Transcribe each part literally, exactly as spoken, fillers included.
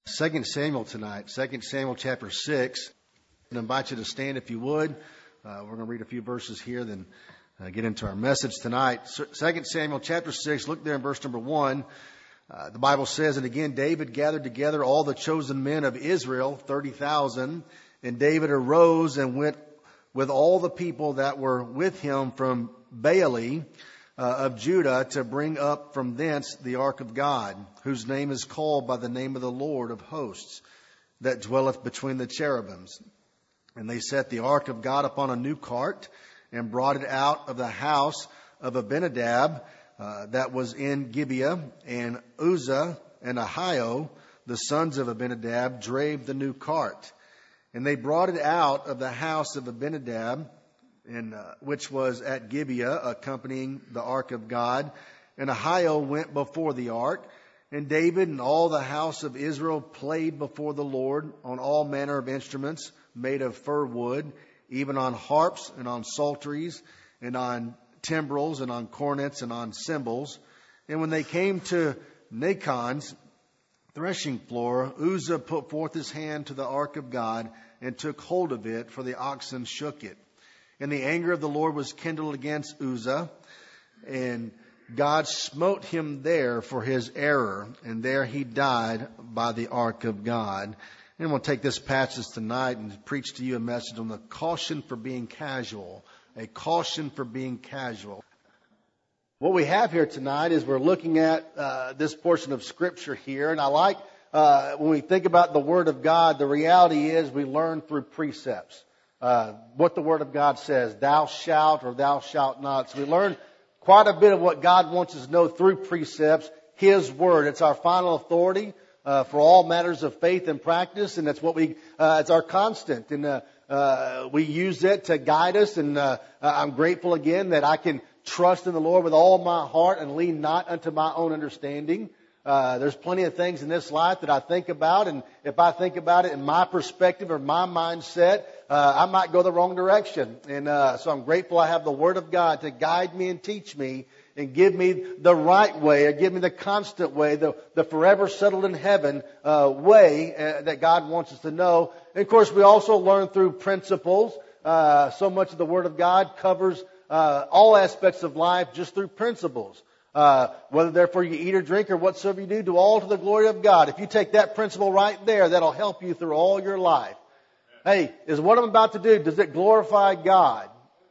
Second Samuel tonight, Second Samuel chapter six. I invite you to stand if you would. Uh, we're going to read a few verses here, then uh, get into our message tonight. Second Samuel chapter six, look there in verse number one. Uh, the Bible says, "And again David gathered together all the chosen men of Israel, thirty thousand. And David arose and went with all the people that were with him from Baale Uh, of Judah to bring up from thence the ark of God, whose name is called by the name of the Lord of hosts, that dwelleth between the cherubims. And they set the ark of God upon a new cart, and brought it out of the house of Abinadab, uh, that was in Gibeah. And Uzzah and Ahio, the sons of Abinadab, drave the new cart. And they brought it out of the house of Abinadab, and uh, which was at Gibeah, accompanying the ark of God. And Ahio went before the ark. And David and all the house of Israel played before the Lord on all manner of instruments made of fir wood, even on harps and on psalteries and on timbrels and on cornets and on cymbals. And when they came to Nachon's threshing floor, Uzzah put forth his hand to the ark of God and took hold of it, for the oxen shook it. And the anger of the Lord was kindled against Uzzah, and God smote him there for his error, and there he died by the ark of God." And we'll take this passage tonight and preach to you a message on the caution for being casual. A caution for being casual. What we have here tonight is we're looking at uh, this portion of Scripture here, and I like uh, when we think about the Word of God, the reality is we learn through precepts. Uh, what the Word of God says, thou shalt or thou shalt not. So we learn quite a bit of what God wants us to know through precepts, His Word. It's our final authority uh, for all matters of faith and practice, and that's what we, uh, it's our constant. And uh, uh, we use it to guide us, and uh, I'm grateful again that I can trust in the Lord with all my heart and lean not unto my own understanding. Uh, there's plenty of things in this life that I think about, and if I think about it in my perspective or my mindset, uh, I might go the wrong direction. And uh, so I'm grateful I have the Word of God to guide me and teach me and give me the right way, or give me the constant way, the, the forever settled in heaven uh, way uh, that God wants us to know. And of course, we also learn through principles. Uh, so much of the Word of God covers uh, all aspects of life just through principles. Uh, whether therefore you eat or drink or whatsoever you do, do all to the glory of God. If you take that principle right there, that'll help you through all your life. Hey, is what I'm about to do, does it glorify God?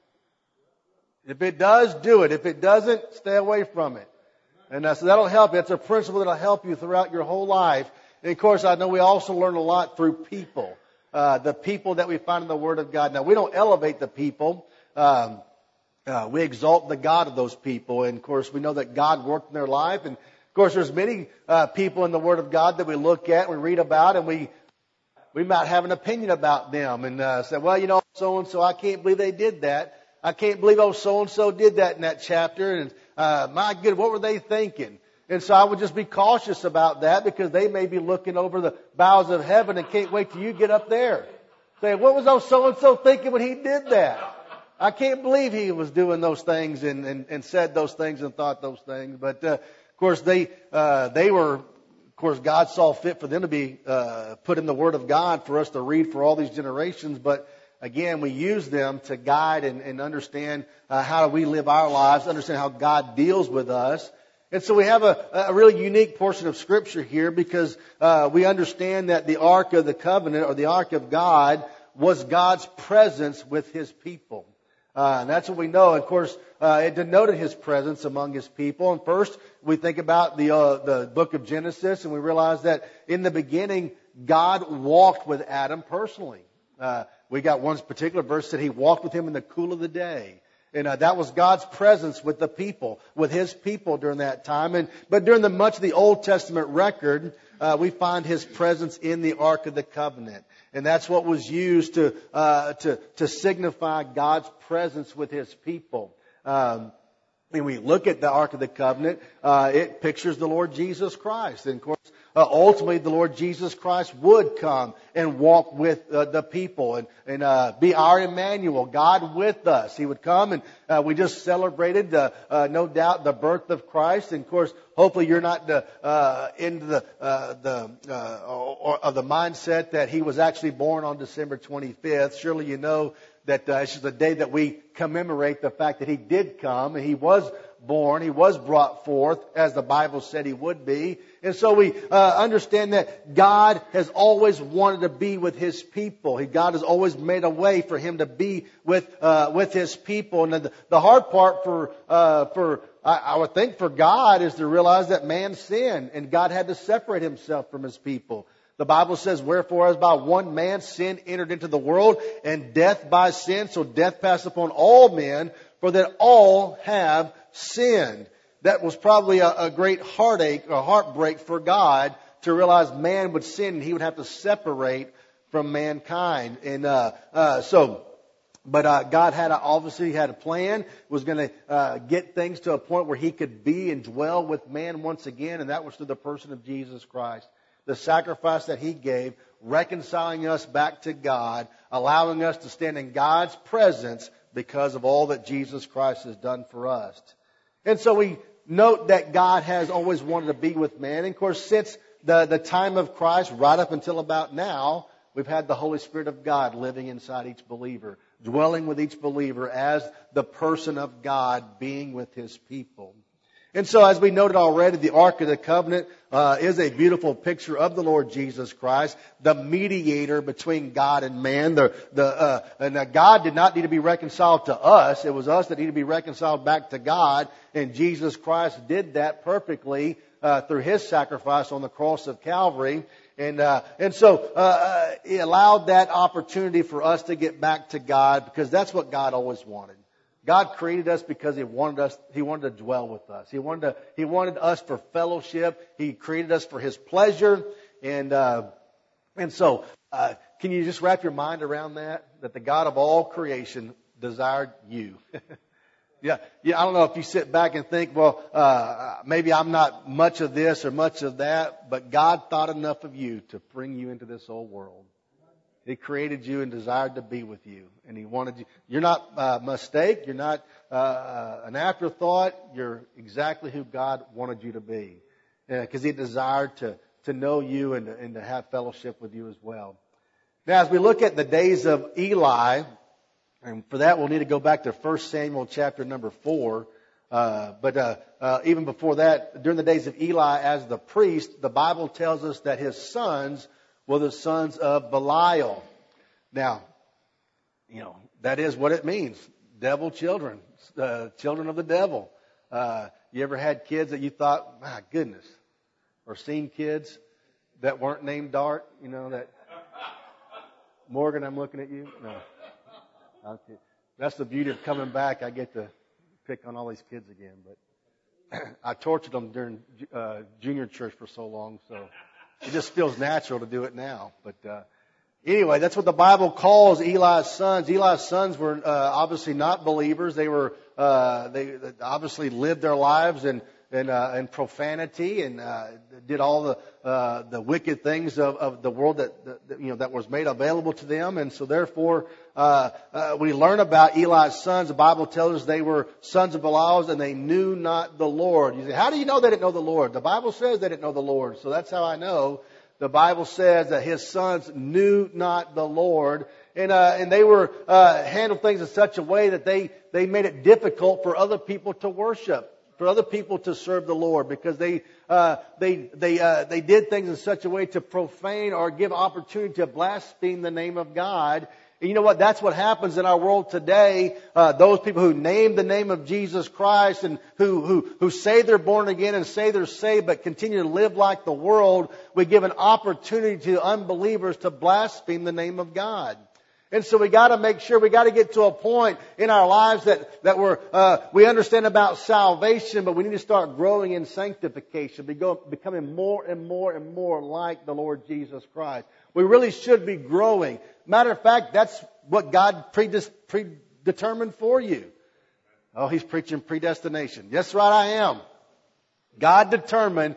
If it does, do it. If it doesn't, stay away from it. And uh, so that'll help you. It's a principle that'll help you throughout your whole life. And of course, I know we also learn a lot through people. Uh, the people that we find in the Word of God. Now, we don't elevate the people. Um, Uh, we exalt the God of those people. And, of course, we know that God worked in their life. And, of course, there's many uh, people in the Word of God that we look at, we read about, and we we might have an opinion about them and uh, say, well, you know, so-and-so, I can't believe they did that. I can't believe, oh, so-and-so did that in that chapter. And, uh, my good, what were they thinking? And so I would just be cautious about that, because they may be looking over the boughs of heaven and can't wait till you get up there. Say, what was oh, so-and-so thinking when he did that? I can't believe he was doing those things and, and, and said those things and thought those things. But, uh, of course, they, uh, they were, of course, God saw fit for them to be, uh, put in the Word of God for us to read for all these generations. But again, we use them to guide and, and understand, uh, how we live our lives, understand how God deals with us. And so we have a, a really unique portion of Scripture here, because, uh, we understand that the Ark of the Covenant, or the Ark of God, was God's presence with His people. Uh, and that's what we know. Of course, uh, it denoted His presence among His people. And first, we think about the uh, the book of Genesis, and we realize that in the beginning, God walked with Adam personally. Uh, we got one particular verse that He walked with him in the cool of the day. And uh, that was God's presence with the people, with His people during that time. And but during the much of the Old Testament record, uh, we find His presence in the Ark of the Covenant. And that's what was used to uh, to to signify God's presence with His people. Um, when we look at the Ark of the Covenant, uh, it pictures the Lord Jesus Christ. And of course, uh, ultimately the Lord Jesus Christ would come and walk with uh, the people and, and uh, be our Emmanuel, God with us. He would come, and uh, we just celebrated, uh, uh, no doubt, the birth of Christ. And of course, hopefully you're not the, uh, into the uh, the uh, or, or of the mindset that He was actually born on December twenty-fifth. Surely you know that uh, this is the day that we commemorate the fact that He did come and He was born, He was brought forth as the Bible said He would be. And so we uh, understand that God has always wanted to be with His people. He, God has always made a way for Him to be with uh, with His people. And the, the hard part for uh, for I, I would think for God is to realize that man sinned and God had to separate Himself from His people. The Bible says, wherefore as by one man sin entered into the world, and death by sin, so death passed upon all men, for that all have sinned. That was probably a, a great heartache or heartbreak for God to realize man would sin and He would have to separate from mankind. And uh, uh, so, but uh, God had a, obviously had a plan, was going to uh, get things to a point where He could be and dwell with man once again, and that was through the person of Jesus Christ. The sacrifice that He gave, reconciling us back to God, allowing us to stand in God's presence because of all that Jesus Christ has done for us. And so we note that God has always wanted to be with man. And of course, since the, the time of Christ, right up until about now, we've had the Holy Spirit of God living inside each believer, dwelling with each believer as the person of God being with His people. And so, as we noted already, the Ark of the Covenant uh, is a beautiful picture of the Lord Jesus Christ, the mediator between God and man. The, the, uh, and uh, God did not need to be reconciled to us. It was us that needed to be reconciled back to God. And Jesus Christ did that perfectly uh, through His sacrifice on the cross of Calvary. And uh, and so uh, He allowed that opportunity for us to get back to God, because that's what God always wanted. God created us because He wanted us, He wanted to dwell with us. He wanted to, He wanted us for fellowship. He created us for His pleasure. And, uh, and so, uh, can you just wrap your mind around that? That the God of all creation desired you. yeah. Yeah. I don't know if you sit back and think, well, uh, maybe I'm not much of this or much of that, but God thought enough of you to bring you into this old world. He created you and desired to be with you. And He wanted you. You're not a mistake. You're not uh, an afterthought. You're exactly who God wanted you to be. Because He desired to, to know you and to, and to have fellowship with you as well. Now, as we look at the days of Eli, and for that we'll need to go back to First Samuel chapter number four. Uh, but uh, uh, even before that, during the days of Eli as the priest, the Bible tells us that his sons were the sons of Belial. Now, you know, that is what it means. Devil children, uh, children of the devil. Uh, you ever had kids that you thought, my goodness, or seen kids that weren't named Dart? You know, that, Morgan, I'm looking at you. No. Okay. That's the beauty of coming back. I get to pick on all these kids again. But I tortured them during uh, junior church for so long, so it just feels natural to do it now. But uh, anyway, that's what the Bible calls Eli's sons. Eli's sons were uh, obviously not believers. They were uh, they, they obviously lived their lives in in, uh, in profanity and uh, did all the uh, the wicked things of, of the world that, that you know that was made available to them. And so therefore, uh, uh, we learn about Eli's sons. The Bible tells us they were sons of Belial, and they knew not the Lord. You say, how do you know they didn't know the Lord? The Bible says they didn't know the Lord. So that's how I know. The Bible says that his sons knew not the Lord. And, uh, and they were, uh, handled things in such a way that they, they made it difficult for other people to worship, for other people to serve the Lord, because they, uh, they, they, uh, they did things in such a way to profane or give opportunity to blaspheme the name of God. And you know what? That's what happens in our world today. Uh, those people who name the name of Jesus Christ and who, who, who say they're born again and say they're saved, but continue to live like the world, we give an opportunity to unbelievers to blaspheme the name of God. And so we got to make sure, we got to get to a point in our lives that, that we're, uh, we understand about salvation, but we need to start growing in sanctification, becoming more and more and more like the Lord Jesus Christ. We really should be growing. Matter of fact, that's what God predetermined for you. Oh, he's preaching predestination. Yes, right, I am. God determined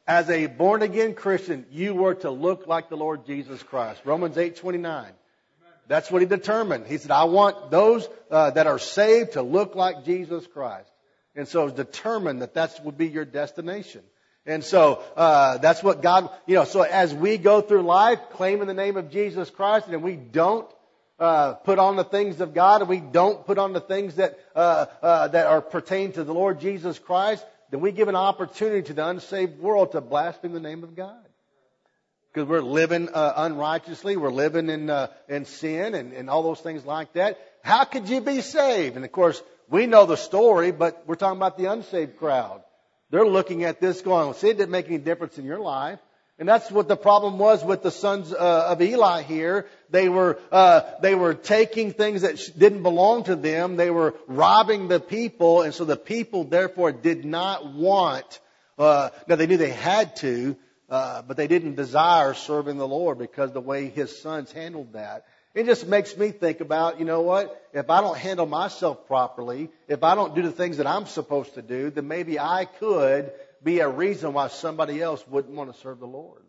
as a born-again Christian, you were to look like the Lord Jesus Christ. Romans eight twenty-nine. That's what he determined. He said, I want those uh, that are saved to look like Jesus Christ. And so it's determined that that would be your destination. And so uh, that's what God, you know, so as we go through life claiming the name of Jesus Christ and we don't uh, put on the things of God and we don't put on the things that uh, uh, that are pertain to the Lord Jesus Christ, then we give an opportunity to the unsaved world to blaspheme the name of God. Because we're living uh, unrighteously, we're living in uh, in sin and, and all those things like that. How could you be saved? And of course, we know the story, but we're talking about the unsaved crowd. They're looking at this going, see, it didn't make any difference in your life. And that's what the problem was with the sons uh, of Eli here. They were uh, they were taking things that sh- didn't belong to them. They were robbing the people, and so the people therefore did not want. Uh, now they knew they had to, uh, but they didn't desire serving the Lord because the way His sons handled that. It just makes me think about, you know what? If I don't handle myself properly, if I don't do the things that I'm supposed to do, then maybe I could be a reason why somebody else wouldn't want to serve the Lord.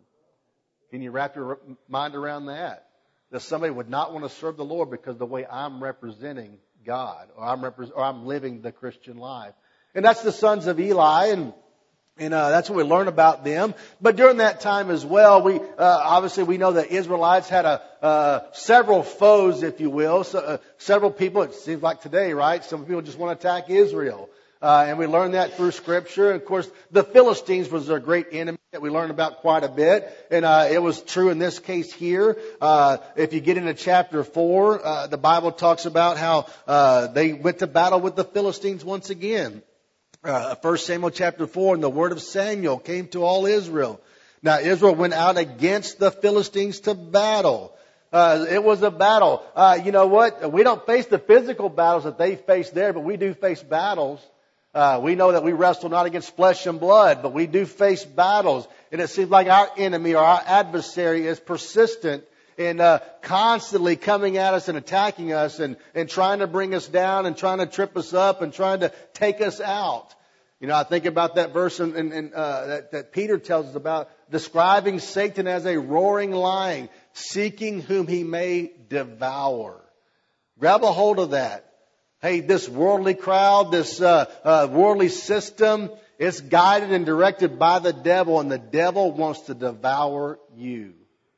Can you wrap your mind around that? That somebody would not want to serve the Lord because of the way I'm representing God, or I'm repre- or I'm living the Christian life. And that's the sons of Eli, and And uh, that's what we learn about them. But during that time as well, we uh, obviously we know that Israelites had a uh, several foes, if you will, so, uh, several people. It seems like today, right? Some people just want to attack Israel, uh, and we learn that through Scripture. And of course, the Philistines was their great enemy that we learned about quite a bit, and uh, it was true in this case here. Uh, if you get into chapter four, uh, the Bible talks about how uh, they went to battle with the Philistines once again. Uh, First Samuel chapter four, and the word of Samuel came to all Israel. Now Israel went out against the Philistines to battle. Uh, it was a battle. Uh, you know what? We don't face the physical battles that they faced there, but we do face battles. Uh, we know that we wrestle not against flesh and blood, but we do face battles. And it seems like our enemy or our adversary is persistent and uh, constantly coming at us and attacking us and, and trying to bring us down and trying to trip us up and trying to take us out. You know, I think about that verse in, in, in, uh, that, that Peter tells us about, describing Satan as a roaring lion, seeking whom he may devour. Grab a hold of that. Hey, this worldly crowd, this uh, uh, worldly system, it's guided and directed by the devil, and the devil wants to devour you.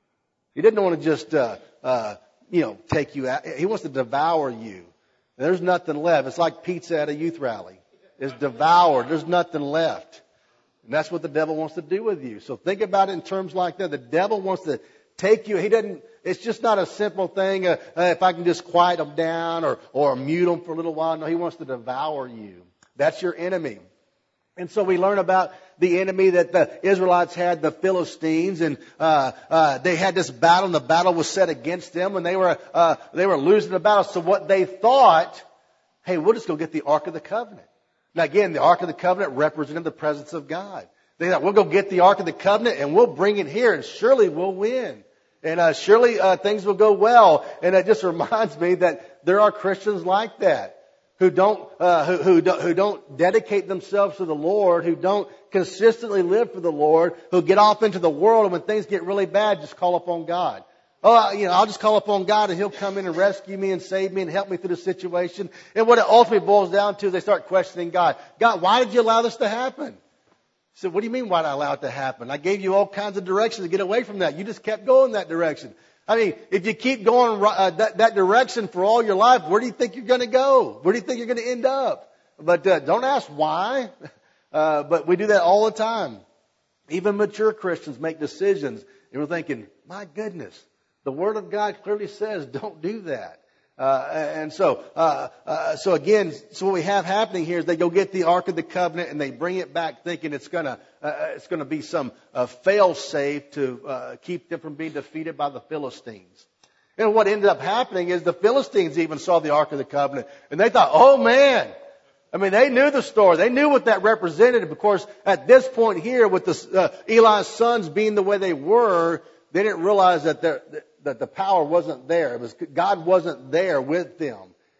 He didn't want to just, uh, uh, you know, take you out. He wants to devour you. There's nothing left. It's like pizza at a youth rally. It's devoured. There's nothing left. And that's what the devil wants to do with you. So think about it in terms like that. The devil wants to take you. He doesn't, it's just not a simple thing. Uh, uh, if I can just quiet him down or, or mute him for a little while. No, he wants to devour you. That's your enemy. And so we learn about the enemy that the Israelites had, the Philistines, and uh, uh, they had this battle, and the battle was set against them, and they were uh, they were losing the battle. So what they thought, hey, we'll just go get the Ark of the Covenant. Now again, the Ark of the Covenant represented the presence of God. They thought, we'll go get the Ark of the Covenant, and we'll bring it here, and surely we'll win. And uh, surely uh, things will go well. And it just reminds me that there are Christians like that. Who don't, uh, who, who don't, who don't dedicate themselves to the Lord, who don't consistently live for the Lord, who get off into the world, and when things get really bad, just call upon God. Oh, you know, I'll just call upon God and He'll come in and rescue me and save me and help me through the situation. And what it ultimately boils down to is they start questioning God. God, why did you allow this to happen? I said, what do you mean why did I allow it to happen? I gave you all kinds of directions to get away from that. You just kept going that direction. I mean, if you keep going uh, that, that direction for all your life, where do you think you're going to go? Where do you think you're going to end up? But uh, don't ask why. Uh, but we do that all the time. Even mature Christians make decisions, and we're thinking, my goodness, the Word of God clearly says don't do that. Uh, and so, uh, uh, so again, so what we have happening here is they go get the Ark of the Covenant and they bring it back thinking it's gonna, uh, it's gonna be some, uh, fail-safe to, uh, keep them from being defeated by the Philistines. And what ended up happening is the Philistines even saw the Ark of the Covenant and they thought, oh man! I mean, they knew the story. They knew what that represented. Of course, at this point here with the, uh, Eli's sons being the way they were, they didn't realize that, that the power wasn't there. It was, God wasn't there with them.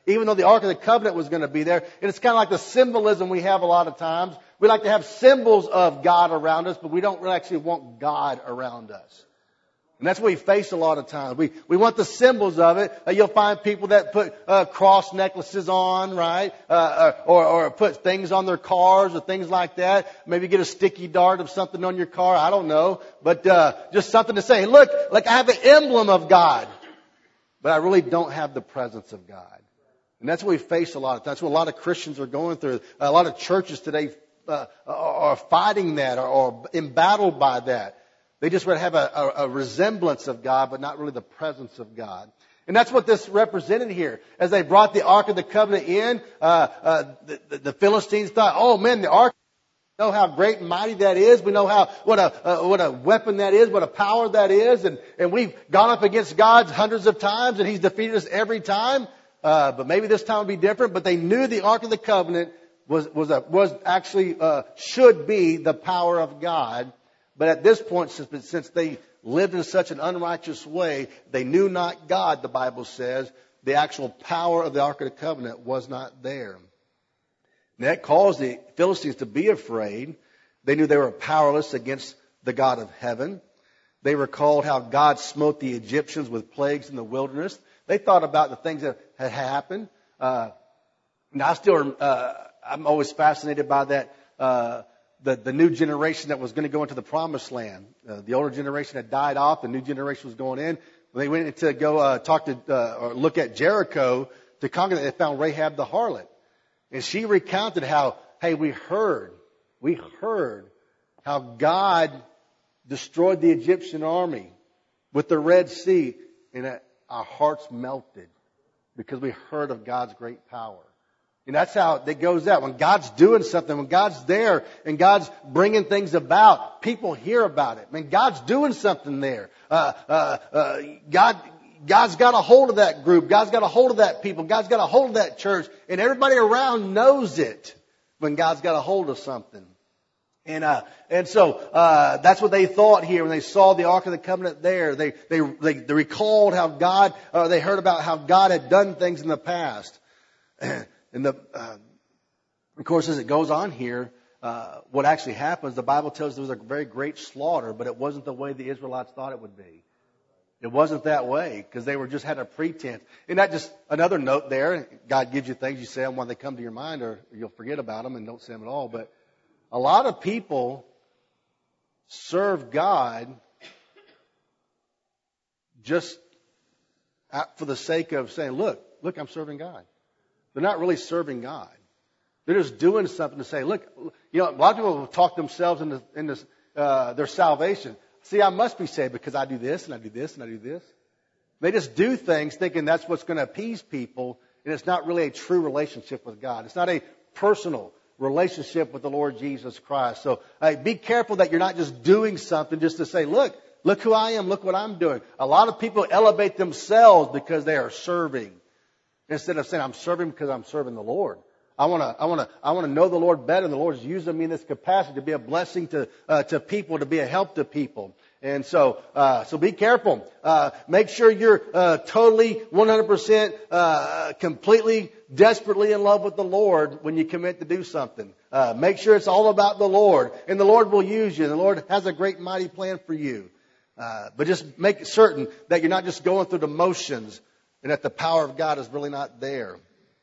even though the Ark of the Covenant was going to be there. And it's kind of like the symbolism we have a lot of times. We like to have symbols of God around us, but we don't really actually want God around us. And that's what we face a lot of times. We we want the symbols of it. Uh, you'll find people that put uh, cross necklaces on, right? Uh, or, or put things on their cars or things like that. Maybe get a sticky dart of something on your car. I don't know. But uh, just something to say, look, like I have an emblem of God. But I really don't have the presence of God. And that's what we face a lot of times. That's what a lot of Christians are going through. A lot of churches today uh, are fighting that or, or embattled by that. They just would have a, a, a resemblance of God, but not really the presence of God. And that's what this represented here. As they brought the Ark of the Covenant in, uh, uh, the, the Philistines thought, oh man, the Ark, we know how great and mighty that is. We know how, what a, uh, what a weapon that is, what a power that is. And, and we've gone up against God hundreds of times and He's defeated us every time. Uh, but maybe this time will be different. But they knew the Ark of the Covenant was, was a, was actually, uh, should be the power of God. But at this point, since, since they lived in such an unrighteous way, they knew not God, the Bible says, the actual power of the Ark of the Covenant was not there. And that caused the Philistines to be afraid. They knew they were powerless against the God of heaven. They recalled how God smote the Egyptians with plagues in the wilderness. They thought about the things that had happened. Uh, and I still, uh, I'm always fascinated by that, uh, The, the new generation that was going to go into the promised land. Uh, the older generation had died off. The new generation was going in. When they went to go uh, talk to uh, or look at Jericho to conquer it, they found Rahab the harlot. And she recounted how, hey, we heard, we heard how God destroyed the Egyptian army with the Red Sea. And uh, our hearts melted because we heard of God's great power. And that's how it goes out. When God's doing something, when God's there and God's bringing things about, people hear about it. Man, God's doing something there. Uh, uh, uh, God, God's got a hold of that group. God's got a hold of that people. God's got a hold of that church. And everybody around knows it when God's got a hold of something. And, uh, and so, uh, that's what they thought here when they saw the Ark of the Covenant there. They, they, they, they recalled how God, or they heard about how God had done things in the past. And the, uh, of course, as it goes on here, uh, what actually happens, the Bible tells us there was a very great slaughter, but it wasn't the way the Israelites thought it would be. It wasn't that way because they were just had a pretense. And that just another note there. God gives you things, you say them when they come to your mind, or you'll forget about them and don't say them at all. But a lot of people serve God just for the sake of saying, "Look, look, I'm serving God." They're not really serving God. They're just doing something to say, look, you know, a lot of people will talk themselves into, into uh, their salvation. See, I must be saved because I do this and I do this and I do this. They just do things thinking that's what's going to appease people, and it's not really a true relationship with God. It's not a personal relationship with the Lord Jesus Christ. So uh, be careful that you're not just doing something just to say, look, look who I am, look what I'm doing. A lot of people elevate themselves because they are serving. Instead of saying, I'm serving because I'm serving the Lord. I want to, I want to, I want to know the Lord better. And the Lord's using me in this capacity to be a blessing to, uh, to people, to be a help to people. And so, uh, so be careful. Uh, make sure you're, uh, totally, one hundred percent, uh, completely, desperately in love with the Lord when you commit to do something. Uh, make sure it's all about the Lord. And the Lord will use you. And the Lord has a great and mighty plan for you. Uh, but just make certain that you're not just going through the motions, and that the power of God is really not there.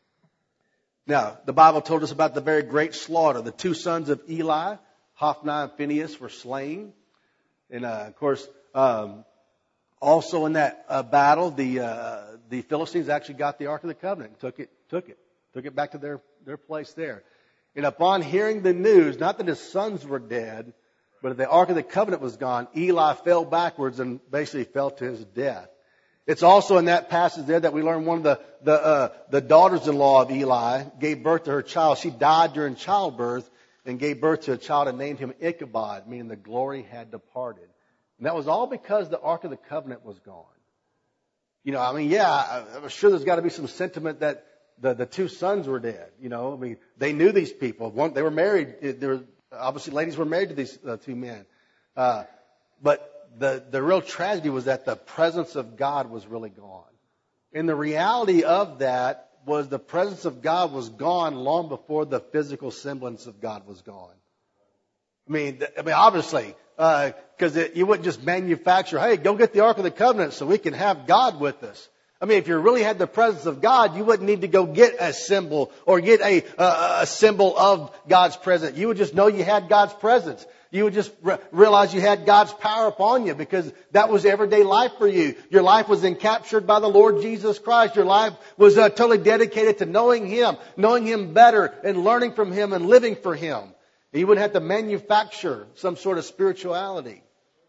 Now, the Bible told us about the very great slaughter. The two sons of Eli, Hophni and Phinehas, were slain. And, uh, of course, um, also in that uh, battle, the uh, the Philistines actually got the Ark of the Covenant and took it, took it, took it back to their, their place there. And upon hearing the news, not that his sons were dead, but the Ark of the Covenant was gone, Eli fell backwards and basically fell to his death. It's also in that passage there that we learn one of the the, uh, the daughters-in-law of Eli gave birth to her child. She died during childbirth and gave birth to a child and named him Ichabod, meaning the glory had departed. And that was all because the Ark of the Covenant was gone. You know, I mean, yeah, I'm sure there's got to be some sentiment that the, the two sons were dead. You know, I mean, they knew these people. One, they were married. There were, obviously, ladies were married to these uh, two men. Uh, but The, the real tragedy was that the presence of God was really gone. And the reality of that was the presence of God was gone long before the physical semblance of God was gone. I mean, I mean, obviously, because uh, you wouldn't just manufacture, hey, go get the Ark of the Covenant so we can have God with us. I mean, if you really had the presence of God, you wouldn't need to go get a symbol or get a, uh, a symbol of God's presence. You would just know you had God's presence. You would just re- realize you had God's power upon you because that was everyday life for you. Your life was encaptured by the Lord Jesus Christ. Your life was uh, totally dedicated to knowing Him, knowing Him better and learning from Him and living for Him. You wouldn't have to manufacture some sort of spirituality.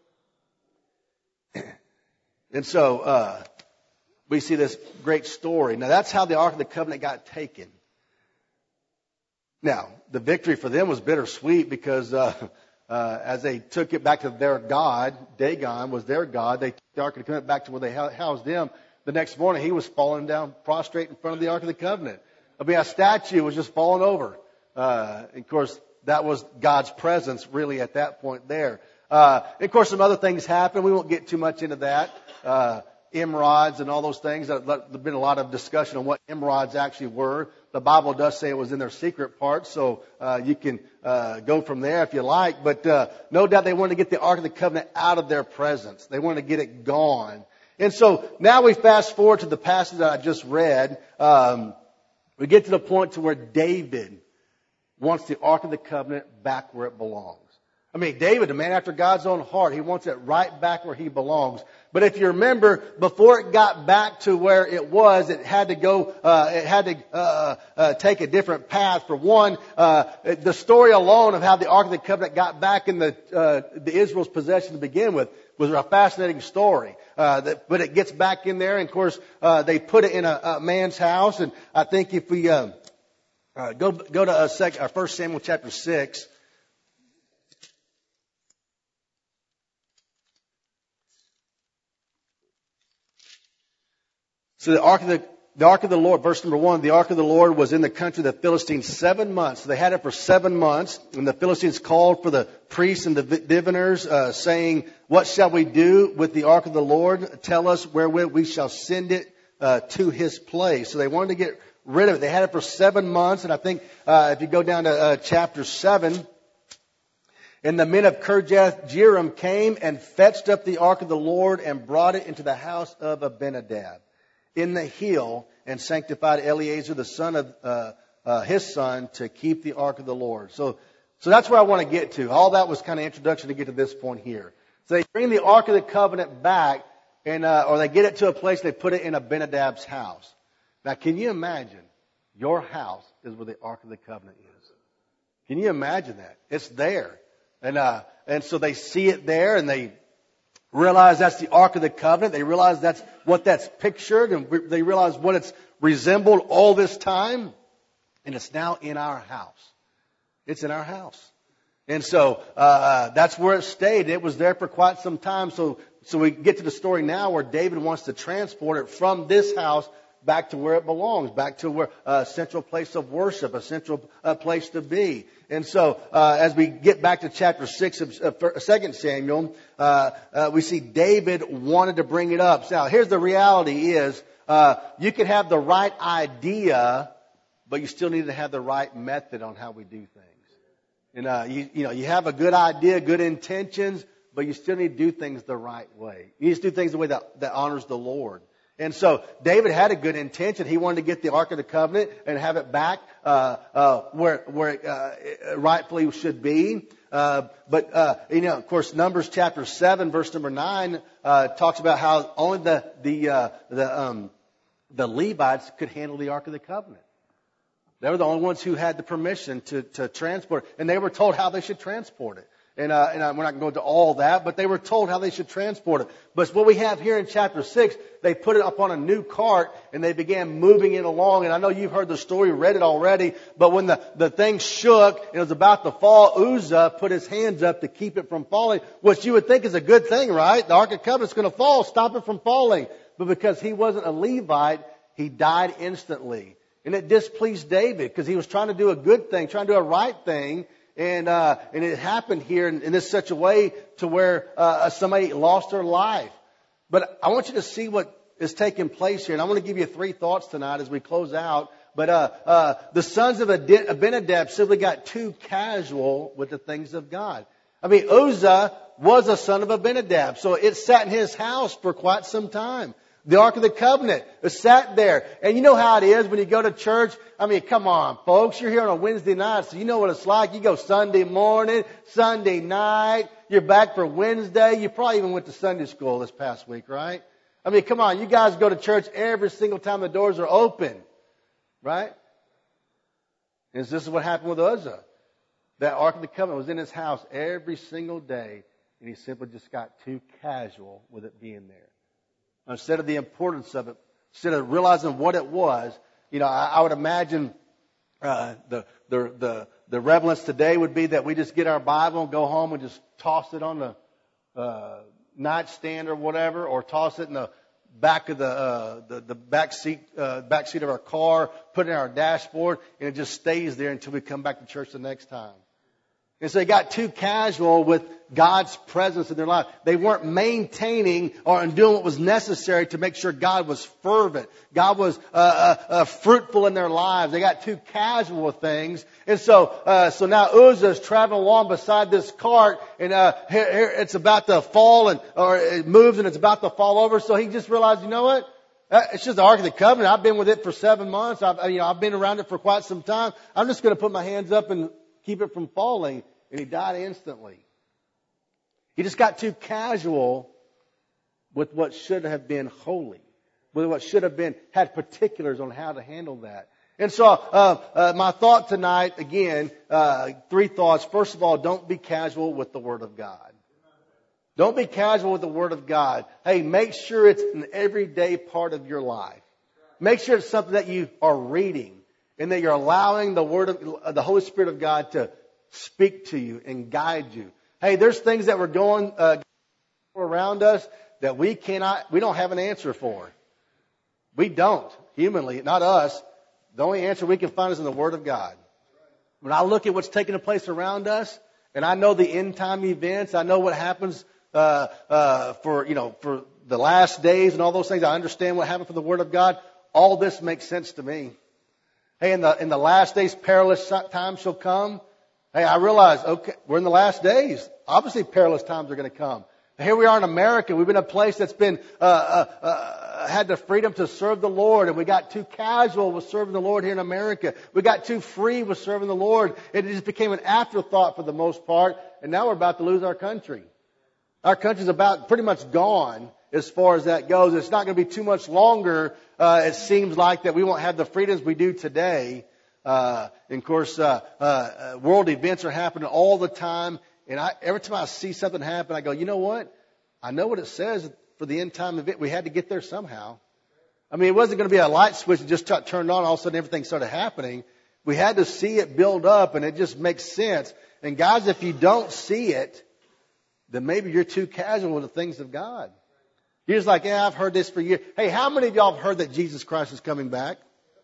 And so, uh, we see this great story. Now, that's how the Ark of the Covenant got taken. Now, the victory for them was bittersweet because uh, uh, as they took it back to their god, Dagon was their god, they took the Ark of the Covenant back to where they housed them. The next morning, he was falling down prostrate in front of the Ark of the Covenant. I mean, a statue was just falling over. Uh, of course, that was God's presence really at that point there. Uh, and of course, some other things happened. We won't get too much into that. Uh, Emerods and all those things. There's been a lot of discussion on what emerods actually were. The Bible does say it was in their secret part, so uh, you can uh, go from there if you like. But uh, no doubt they wanted to get the Ark of the Covenant out of their presence. They wanted to get it gone. And so now we fast forward to the passage that I just read. Um, we get to the point to where David wants the Ark of the Covenant back where it belongs. I mean, David, a man after God's own heart, he wants it right back where he belongs. But if you remember, before it got back to where it was, it had to go, uh, it had to uh, uh, take a different path. For one, uh, the story alone of how the Ark of the Covenant got back in the, uh, the Israel's possession to begin with was a fascinating story. Uh, that, but it gets back in there, and of course, uh, they put it in a, a man's house. And I think if we uh, uh, go go to a sec, uh, First Samuel chapter six. So the Ark of the, the Ark of the Lord, verse number one, the Ark of the Lord was in the country of the Philistines seven months. So they had it for seven months. And the Philistines called for the priests and the diviners, uh, saying, what shall we do with the Ark of the Lord? Tell us wherewith we shall send it uh, to his place. So they wanted to get rid of it. They had it for seven months. And I think uh, if you go down to uh, chapter seven, and the men of Kirjath-jearim came and fetched up the Ark of the Lord and brought it into the house of Abinadab in the hill, and sanctified Eleazar, the son of uh, uh, his son, to keep the Ark of the Lord. So, so that's where I want to get to. All that was kind of introduction to get to this point here. So they bring the Ark of the Covenant back, and uh, or they get it to a place, they put it in Abinadab's house. Now, can you imagine your house is where the Ark of the Covenant is? Can you imagine that? It's there, and uh, and so they see it there, and they realize that's the Ark of the Covenant. They realize that's what that's pictured, and re- they realize what it's resembled all this time. And it's now in our house. It's in our house. And so uh, that's where it stayed. It was there for quite some time. So, so we get to the story now where David wants to transport it from this house back to where it belongs, back to where a uh, central place of worship, a central uh, place to be. And so, uh, as we get back to chapter six of uh, Second Samuel, uh, uh, we see David wanted to bring it up. Now, here's the reality: is uh, you can have the right idea, but you still need to have the right method on how we do things. And uh, you, you know, you have a good idea, good intentions, but you still need to do things the right way. You need to do things the way that, that honors the Lord. And so David had a good intention. He wanted to get the Ark of the Covenant and have it back uh, uh, where where it, uh, it rightfully should be. Uh, but uh, you know, of course, Numbers chapter seven, verse number nine, uh, talks about how only the the uh, the um, the Levites could handle the Ark of the Covenant. They were the only ones who had the permission to to transport it, and they were told how they should transport it. And, uh, and uh, we're not going to go into all that, but they were told how they should transport it. But what we have here in chapter six, they put it up on a new cart and they began moving it along. And I know you've heard the story, read it already, but when the, the thing shook and it was about to fall, Uzzah put his hands up to keep it from falling, which you would think is a good thing, right? The Ark of the Covenant's going to fall, stop it from falling. But because he wasn't a Levite, he died instantly. And it displeased David because he was trying to do a good thing, trying to do a right thing. And uh, and it happened here in, in this such a way to where uh, somebody lost their life. But I want you to see what is taking place here. And I want to give you three thoughts tonight as we close out. But uh, uh, the sons of Abinadab simply got too casual with the things of God. I mean, Uzzah was a son of Abinadab, so it sat in his house for quite some time. The Ark of the Covenant was sat there. And you know how it is when you go to church. I mean, come on, folks. You're here on a Wednesday night, so you know what it's like. You go Sunday morning, Sunday night. You're back for Wednesday. You probably even went to Sunday school this past week, right? I mean, come on. You guys go to church every single time the doors are open, right? And this is what happened with Uzzah. That Ark of the Covenant was in his house every single day, and he simply just got too casual with it being there. Instead of the importance of it, instead of realizing what it was, you know, I, I would imagine uh, the, the the the relevance today would be that we just get our Bible and go home and just toss it on the uh, nightstand or whatever, or toss it in the back of the uh, the, the back seat uh, back seat of our car, put it in our dashboard, and it just stays there until we come back to church the next time. And so they got too casual with God's presence in their life. They weren't maintaining or doing what was necessary to make sure God was fervent. God was uh, uh, uh, fruitful in their lives. They got too casual with things. And so uh, so now Uzzah is traveling along beside this cart, and uh, here, here it's about to fall, and or it moves and it's about to fall over. So he just realized, you know what? It's just the Ark of the Covenant. I've been with it for seven months. I've, you know, I've been around it for quite some time. I'm just going to put my hands up and keep it from falling. And he died instantly. He just got too casual with what should have been holy, with what should have been, had particulars on how to handle that. And so uh, uh, my thought tonight, again, uh, three thoughts. First of all, don't be casual with the Word of God. Don't be casual with the Word of God. Hey, make sure it's an everyday part of your life. Make sure it's something that you are reading and that you're allowing the Word of the Holy Spirit of God to speak to you and guide you. Hey, there's things that we're going uh, around us that we cannot, we don't have an answer for. We don't, humanly, not us. The only answer we can find is in the Word of God. When I look at what's taking place around us, and I know the end time events, I know what happens uh, uh, for you know for the last days and all those things. I understand what happened for the Word of God. All this makes sense to me. Hey, in the in the last days, perilous times shall come. Hey, I realize, okay, we're in the last days. Obviously, perilous times are going to come. Here we are in America. We've been a place that's been uh, uh, uh, had the freedom to serve the Lord, and we got too casual with serving the Lord here in America. We got too free with serving the Lord. It just became an afterthought for the most part, and now we're about to lose our country. Our country's about pretty much gone as far as that goes. It's not going to be too much longer. Uh, it seems like that we won't have the freedoms we do today. Uh, and of course, uh, uh, world events are happening all the time. And I, every time I see something happen, I go, you know what? I know what it says for the end time event. We had to get there somehow. I mean, it wasn't going to be a light switch that just got turned on. All of a sudden, everything started happening. We had to see it build up, and it just makes sense. And guys, if you don't see it, then maybe you're too casual with the things of God. You're just like, yeah, I've heard this for years. Hey, how many of y'all have heard that Jesus Christ is coming back?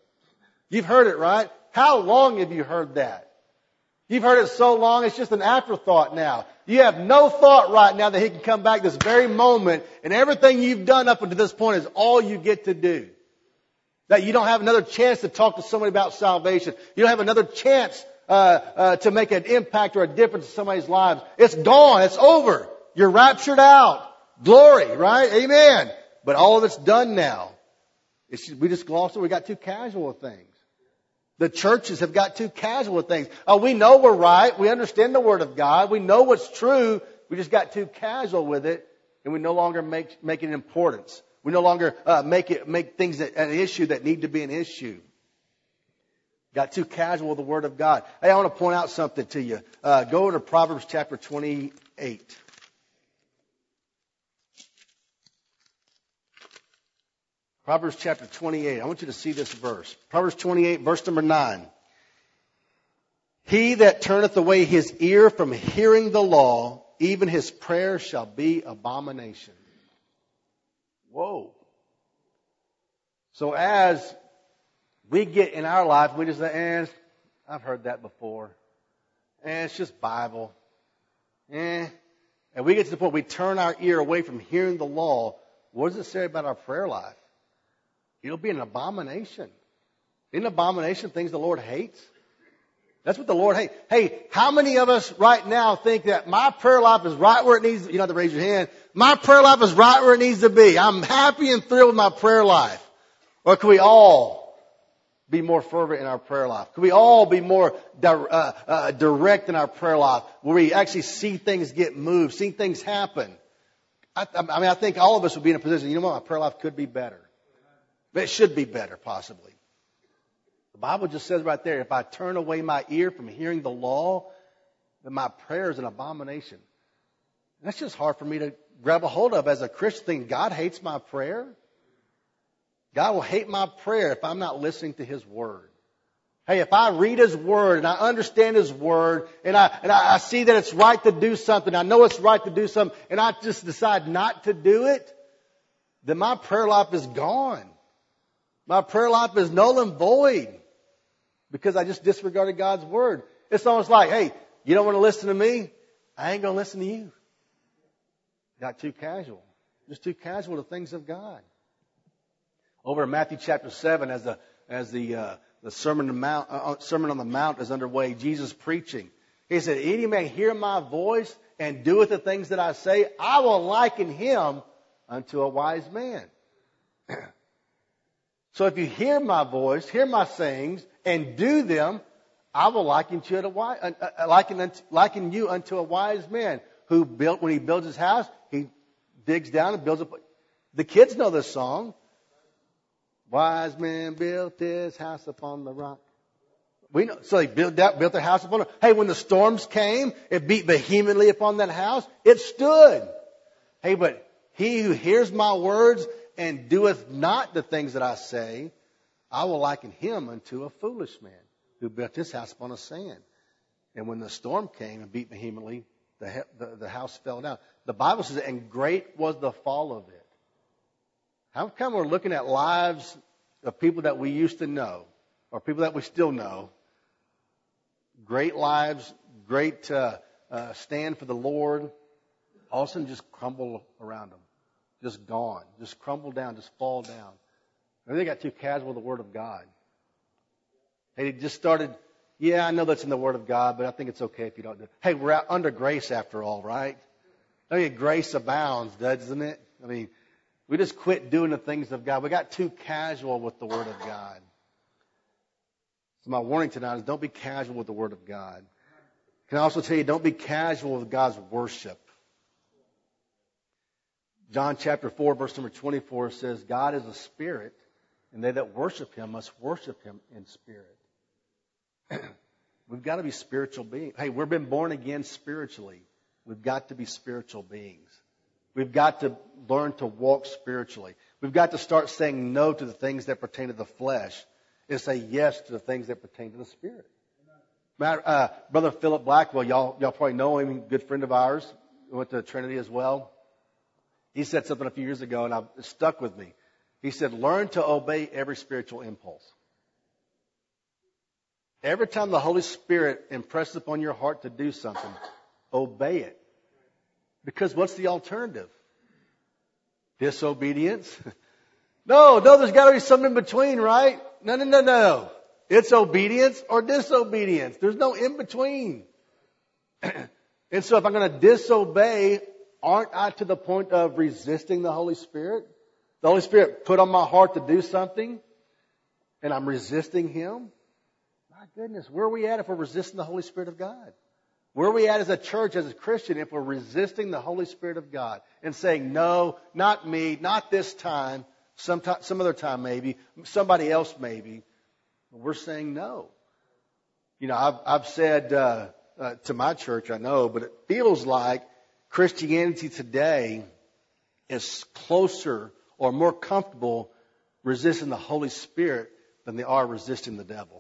You've heard it, right? How long have you heard that? You've heard it so long, it's just an afterthought now. You have no thought right now that He can come back this very moment, and everything you've done up until this point is all you get to do. That you don't have another chance to talk to somebody about salvation. You don't have another chance uh, uh, to make an impact or a difference in somebody's lives. It's gone. It's over. You're raptured out. Glory, right? Amen. But all of it's done now. It's just, we just glossed it. We got too casual with things. The churches have got too casual with things. Oh, we know we're right. We understand the Word of God. We know what's true. We just got too casual with it, and we no longer make make it importance. We no longer uh, make it make things that, an issue that need to be an issue. Got too casual with the Word of God. Hey, I want to point out something to you. Uh, go over to Proverbs chapter twenty-eight. Proverbs chapter twenty-eight. I want you to see this verse. Proverbs twenty-eight, verse number nine. He that turneth away his ear from hearing the law, even his prayer shall be abomination. Whoa. So as we get in our life, we just say, eh, I've heard that before. Eh, it's just Bible. Eh. And we get to the point we turn our ear away from hearing the law. What does it say about our prayer life? it'll be an abomination. Isn't abomination things the Lord hates? That's what the Lord hates. Hey, how many of us right now think that my prayer life is right where it needs to be? You don't have to raise your hand. My prayer life is right where it needs to be. I'm happy and thrilled with my prayer life. Or can we all be more fervent in our prayer life? Can we all be more di- uh, uh, direct in our prayer life, where we actually see things get moved, see things happen? I, I mean, I think all of us would be in a position, you know what, my prayer life could be better. But it should be better, possibly. The Bible just says right there, if I turn away my ear from hearing the law, then my prayer is an abomination. That's just hard for me to grab a hold of as a Christian thing. God hates my prayer. God will hate my prayer if I'm not listening to His Word. Hey, if I read His Word and I understand His Word and I, and I see that it's right to do something, I know it's right to do something, and I just decide not to do it, then my prayer life is gone. My prayer life is null and void because I just disregarded God's Word. It's almost like, hey, you don't want to listen to me? I ain't going to listen to you. Got too casual. Just too casual to things of God. Over in Matthew chapter seven, as the as the uh, the Sermon on the Mount, uh, Sermon on the Mount is underway, Jesus preaching. He said, "Any man hear my voice and doeth the things that I say, I will liken him unto a wise man." So if you hear my voice, hear my sayings, and do them, I will liken you to a wise, uh, liken liken you unto a wise man who built when he builds his house, he digs down and builds a. The kids know this song. Wise man built his house upon the rock. We know, so they built that, built their house upon it. Hey, when the storms came, it beat vehemently upon that house. It stood. Hey, but he who hears my words and doeth not the things that I say, I will liken him unto a foolish man who built his house upon a sand. And when the storm came and beat vehemently, the, the, the house fell down. The Bible says, and great was the fall of it. How come we're looking at lives of people that we used to know, or people that we still know, great lives, great uh, uh, stand for the Lord, all of a sudden just crumble around them, just gone, just crumble down, just fall down. Maybe they got too casual with the Word of God. Hey, they just started, yeah, I know that's in the Word of God, but I think it's okay if you don't do it. Hey, we're out under grace after all, right? I mean, grace abounds, doesn't it? I mean, we just quit doing the things of God. We got too casual with the Word of God. So my warning tonight is don't be casual with the Word of God. Can I also tell you, don't be casual with God's worship. John chapter four, verse number twenty-four says, God is a spirit, and they that worship Him must worship Him in spirit. We've got to be spiritual beings. Hey, we've been born again spiritually. We've got to be spiritual beings. We've got to learn to walk spiritually. We've got to start saying no to the things that pertain to the flesh and say yes to the things that pertain to the Spirit. Uh, Brother Philip Blackwell, y'all, y'all probably know him, a good friend of ours, went to Trinity as well. He said something a few years ago, and it stuck with me. He said, learn to obey every spiritual impulse. Every time the Holy Spirit impresses upon your heart to do something, obey it. Because what's the alternative? Disobedience? No, no, there's got to be something in between, right? No, no, no, no. It's obedience or disobedience. There's no in between. And so if I'm going to disobey, aren't I to the point of resisting the Holy Spirit? The Holy Spirit put on my heart to do something, and I'm resisting Him? My goodness, where are we at if we're resisting the Holy Spirit of God? Where are we at as a church, as a Christian, if we're resisting the Holy Spirit of God and saying, no, not me, not this time, some, time, some other time maybe, somebody else maybe. We're saying no. You know, I've, I've said uh, uh, to my church, I know, but it feels like Christianity today is closer or more comfortable resisting the Holy Spirit than they are resisting the devil.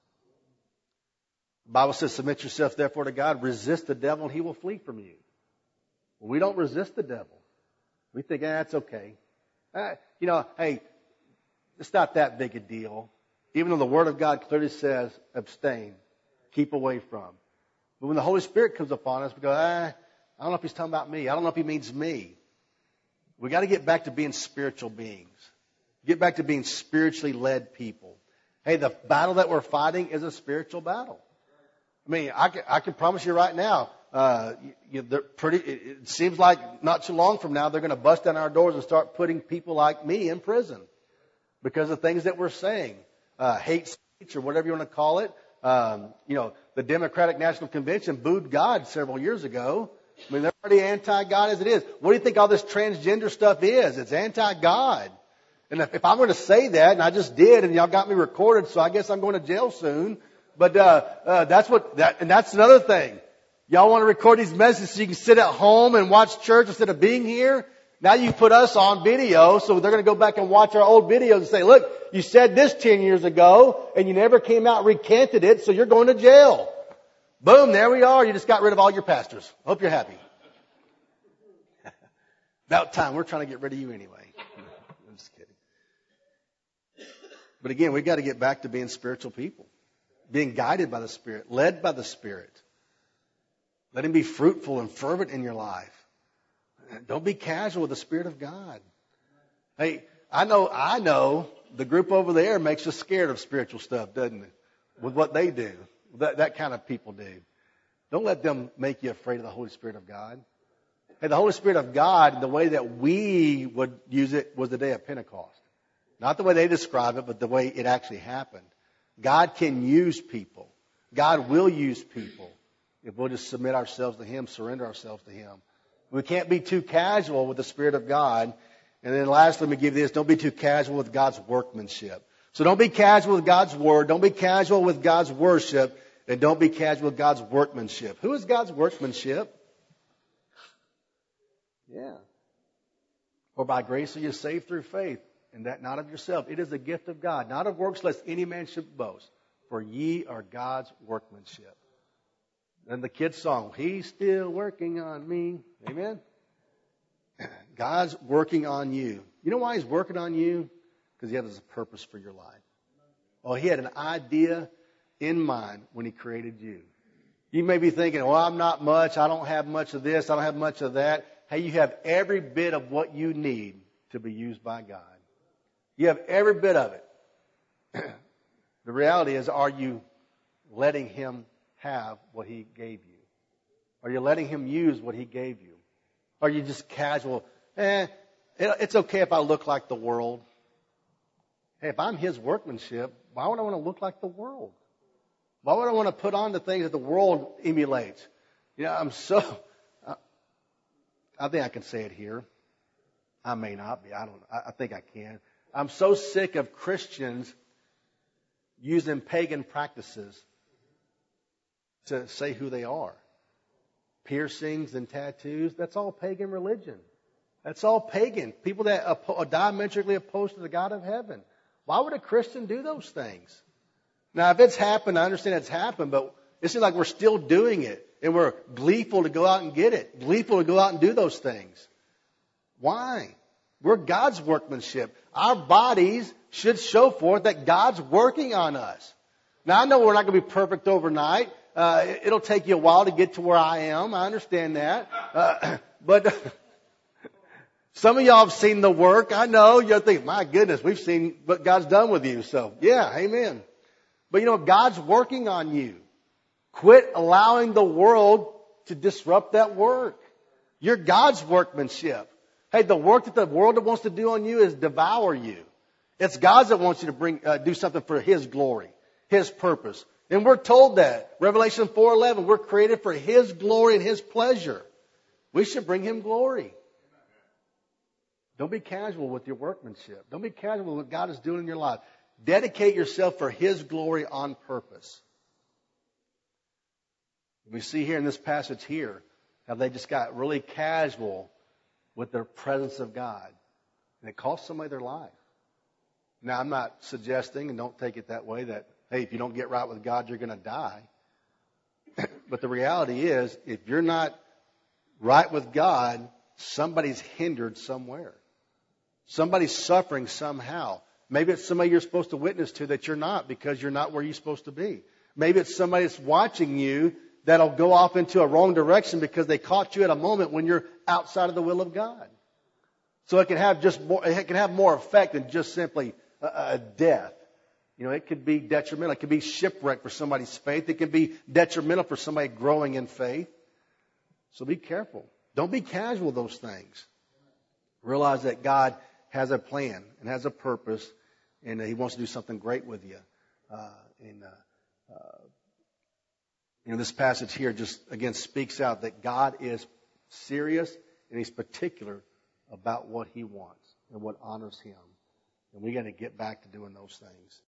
The Bible says, submit yourself therefore to God, resist the devil and he will flee from you. Well, we don't resist the devil. We think, eh, that's okay. Eh, you know, hey, it's not that big a deal. Even though the Word of God clearly says, abstain, keep away from. But when the Holy Spirit comes upon us, we go, eh, I don't know if He's talking about me. I don't know if He means me. We got to get back to being spiritual beings. Get back to being spiritually led people. Hey, the battle that we're fighting is a spiritual battle. I mean, I can, I can promise you right now, uh, you, they're pretty, it, it seems like not too long from now, they're going to bust down our doors and start putting people like me in prison because of things that we're saying. Uh, hate speech or whatever you want to call it. Um, you know, the Democratic National Convention booed God several years ago. I mean, they're already anti-God as it is. What do you think all this transgender stuff is? It's anti-God. And if, if I'm going to say that, and I just did, and y'all got me recorded, so I guess I'm going to jail soon. But uh, uh, that's what, that, and that's another thing. Y'all want to record these messages so you can sit at home and watch church instead of being here? Now you put us on video, so they're going to go back and watch our old videos and say, look, you said this ten years ago, and you never came out and recanted it, so you're going to jail. Boom, there we are. You just got rid of all your pastors. Hope you're happy. About time. We're trying to get rid of you anyway. I'm just kidding. But again, we've got to get back to being spiritual people. Being guided by the Spirit, led by the Spirit. Let Him be fruitful and fervent in your life. Don't be casual with the Spirit of God. Hey, I know, I know the group over there makes us scared of spiritual stuff, doesn't it? With what they do. That, that kind of people do. Don't let them make you afraid of the Holy Spirit of God. Hey, the Holy Spirit of God, the way that we would use it was the day of Pentecost. Not the way they describe it, but the way it actually happened. God can use people. God will use people if we'll just submit ourselves to Him, surrender ourselves to Him. We can't be too casual with the Spirit of God. And then last, let me give you this. Don't be too casual with God's workmanship. So don't be casual with God's Word. Don't be casual with God's worship. And don't be casual with God's workmanship. Who is God's workmanship? Yeah. For by grace are you saved through faith, and that not of yourself. It is a gift of God, not of works, lest any man should boast. For ye are God's workmanship. And the kids' song, He's still working on me. Amen? God's working on you. You know why He's working on you? Because He has a purpose for your life. Oh, He had an idea in mind when He created you. You may be thinking, well, I'm not much. I don't have much of this. I don't have much of that. Hey, you have every bit of what you need to be used by God. You have every bit of it. The reality is, are you letting Him have what He gave you? Are you letting Him use what He gave you? Are you just casual? Eh, it's okay if I look like the world. Hey, if I'm His workmanship, why would I want to look like the world? Why would I want to put on the things that the world emulates? You know, I'm so, uh, I think I can say it here. I may not be. I don't, I, I think I can. I'm so sick of Christians using pagan practices to say who they are. Piercings and tattoos, that's all pagan religion. That's all pagan. People that are diametrically opposed to the God of heaven. Why would a Christian do those things? Now, if it's happened, I understand it's happened, but it seems like we're still doing it. And we're gleeful to go out and get it. Gleeful to go out and do those things. Why? We're God's workmanship. Our bodies should show forth that God's working on us. Now, I know we're not going to be perfect overnight. Uh, it'll take you a while to get to where I am. I understand that. Uh, but some of y'all have seen the work. I know. You're thinking, my goodness, we've seen what God's done with you. So, yeah, amen. But you know, God's working on you. Quit allowing the world to disrupt that work. You're God's workmanship. Hey, the work that the world wants to do on you is devour you. It's God that wants you to bring uh, do something for His glory, His purpose. And we're told that. Revelation four eleven, we're created for His glory and His pleasure. We should bring Him glory. Don't be casual with your workmanship. Don't be casual with what God is doing in your life. Dedicate yourself for His glory on purpose. We see here in this passage here how they just got really casual with their presence of God. And it cost somebody their life. Now, I'm not suggesting, and don't take it that way, that, hey, if you don't get right with God, you're going to die. But the reality is, if you're not right with God, somebody's hindered somewhere. Somebody's suffering somehow. Maybe it's somebody you're supposed to witness to that you're not because you're not where you're supposed to be. Maybe it's somebody that's watching you that'll go off into a wrong direction because they caught you at a moment when you're outside of the will of God. So it can have just more, it can have more effect than just simply a, a death. You know, it could be detrimental. It could be shipwreck for somebody's faith. It can be detrimental for somebody growing in faith. So be careful. Don't be casual with those things. Realize that God has a plan and has a purpose, and that He wants to do something great with you. Uh, and uh, uh, you know, this passage here just again speaks out that God is serious and He's particular about what He wants and what honors Him. And we got to get back to doing those things.